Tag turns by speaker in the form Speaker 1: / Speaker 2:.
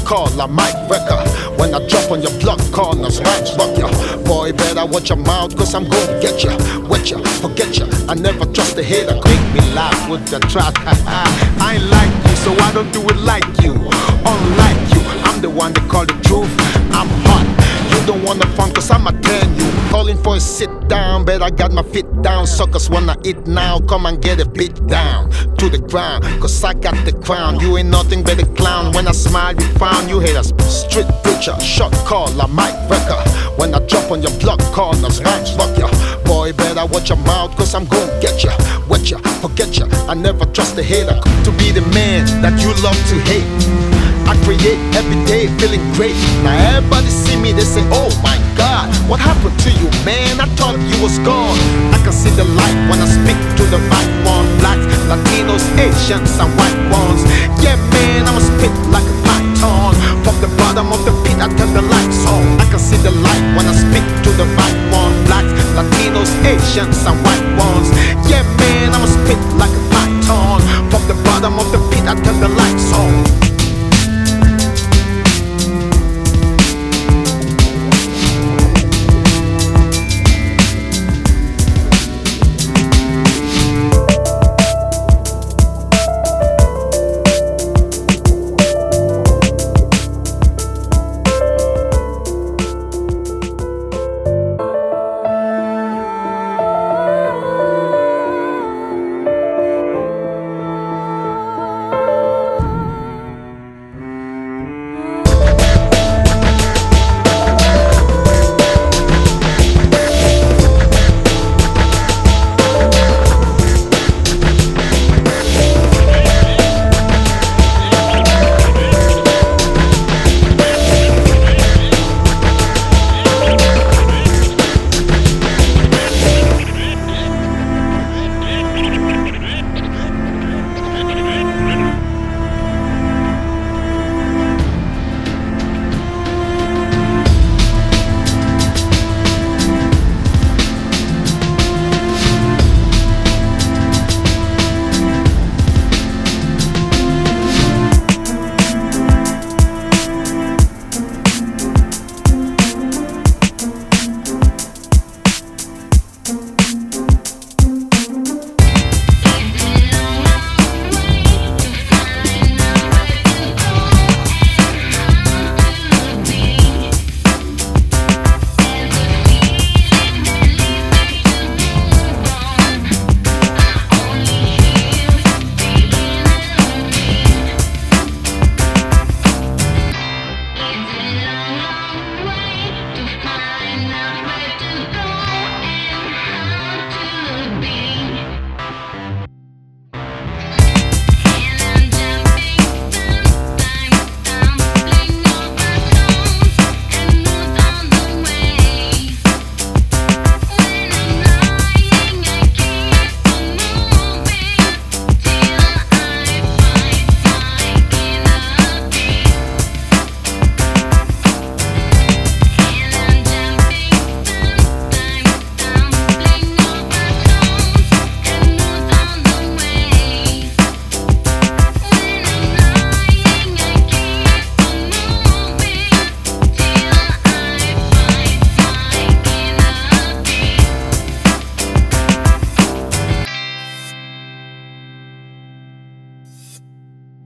Speaker 1: call a mic wrecker. When I drop on your block corners, rhymes rock ya. Boy, better watch your mouth, cause I'm gonna get ya. Wet ya, forget ya. I never trust a hater. Make me laugh with the trap. I ain't like you, so I don't do it like you. Unlike you, I'm the one that call the truth. I'm hot. You don't wanna fun, cause I'ma turn you. Calling for a sit down, but I got my feet down. Suckers wanna eat now, come and get a beat down to the ground, cause I got the crown. You ain't nothing but a clown. When I smile, you frown. You haters, street preacher, shot call, a mic wrecker. When I drop on your block corners, rhymes rock ya. Boy, better watch your mouth, cause I'm gonna get ya. Wet ya, forget ya. I never trust a hater. To be the man that you love to hate, I create every day, feeling great. Now everybody see me, they say, oh my God, what happened to you, man? I thought you was gone. I can see the light when I speak to the right one. Blacks, Latinos, Asians, and white ones. Yeah, man, I'ma spit like a python. From the bottom of the pit, I turn the lights on. I can see the light when I speak to the right one. Blacks, Latinos, Asians, and white ones. Yeah, man, I'ma spit like a